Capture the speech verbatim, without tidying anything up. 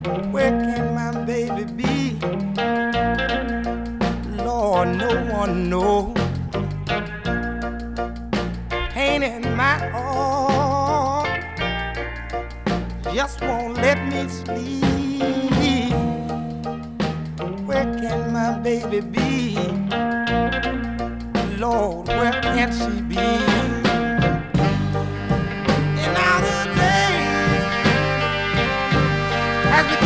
Where can my baby be? Lord, no one knows. Pain in my heart just won't let me sleep. Where can my baby be? Lord, where can she be?